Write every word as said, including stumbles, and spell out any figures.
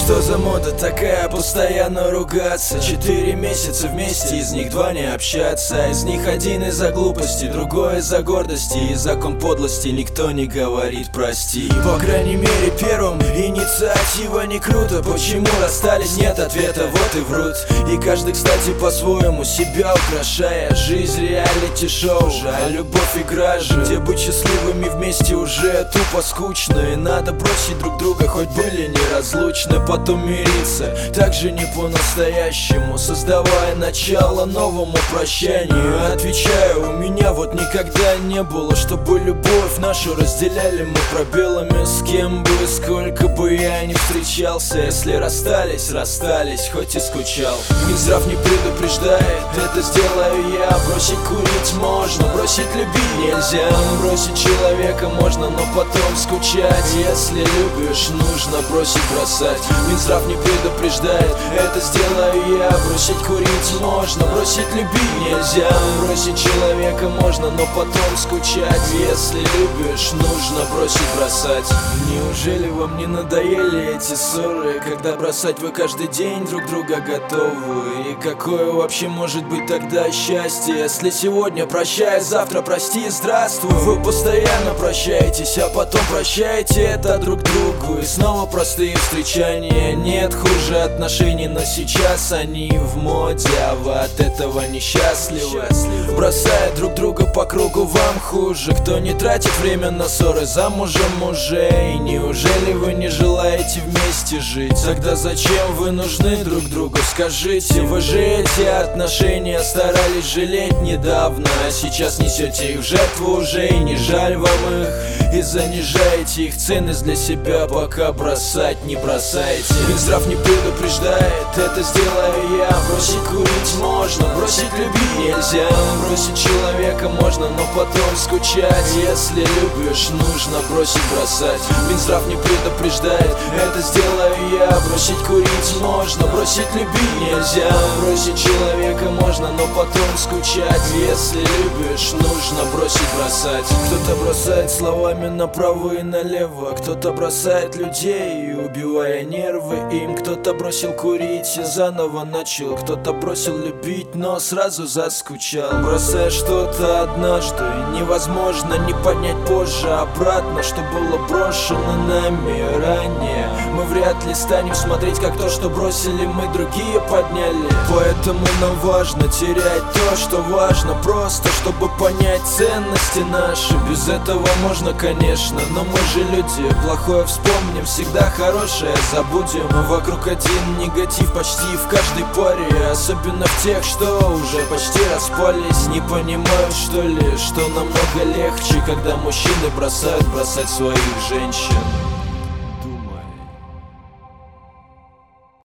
Что за мода такая, постоянно ругаться? Четыре месяца вместе, из них два не общаться. Из них один из-за глупости, другой из-за гордости. И закон подлости никто не говорит прости. По крайней мере первым инициатива не круто. Почему расстались, нет ответа, вот и врут. И каждый, кстати, по-своему себя украшая. Жизнь реалити-шоу, а любовь игра же, где быть счастливыми вместе уже тупо скучно. И надо бросить друг друга, хоть были неразлучны. Потом мириться, так же не по-настоящему, создавая начало новому прощанию. Отвечаю, у меня вот никогда не было, чтобы любовь нашу разделяли мы пробелами. С кем бы, сколько бы я ни встречался, если расстались, расстались, хоть и скучал. Минздрав не предупреждает, это сделаю я. Бросить курить можно, бросить любить нельзя. Бросить человека можно, но потом скучать. Если любишь, нужно бросить бросать. Минздрав не предупреждает, это сделаю я. Бросить курить можно, бросить любить нельзя. Бросить человека можно, но потом скучать. Если любишь, нужно бросить бросать. Неужели вам не надоели эти ссоры, когда бросать вы каждый день друг друга готовы? И какое вообще может быть тогда счастье, если сегодня прощай, завтра прости, здравствуй? Вы постоянно прощаетесь, а потом прощаете это друг другу. И снова простые встречания. Нет хуже отношений, но сейчас они в моде, а вы от этого несчастливы. Бросая друг друга по кругу, вам хуже. Кто не тратит время на ссоры, замужем мужей? Неужели вы не желаете вместе жить? Тогда зачем вы нужны друг другу, скажите? Вы же эти отношения старались жалеть недавно, а сейчас несете их в жертву уже, и не жаль вам их. И занижаете их ценность для себя, пока бросать не бросаете. Минздрав не предупреждает, это сделаю я. Бросить курить можно, бросить любить нельзя. Бросить человека можно, но потом скучать. Если любишь, нужно бросить бросать. Минздрав не предупреждает, это сделаю я. Бросить курить можно, бросить любить нельзя. Бросить человека можно, но потом скучать. Если любишь, нужно бросить бросать. Кто-то бросает словами направо и налево, кто-то бросает людей, убивая нервы им. Кто-то бросил курить и заново начал, кто-то бросил любить, но сразу заскучал. Бросая что-то однажды, невозможно не поднять позже обратно, что было брошено нами ранее. Мы вряд ли станем смотреть, как то, что бросили мы, другие подняли. Поэтому нам важно терять то, что важно, просто чтобы понять ценности наши. Без этого можно, конечно, но мы же люди. Плохое вспомним, всегда хорошее забудем. Вокруг один негатив почти в каждой паре, особенно в тех, что уже почти распались. Не понимают, что ли, что намного легче, когда мужчины бросают бросать своих женщин.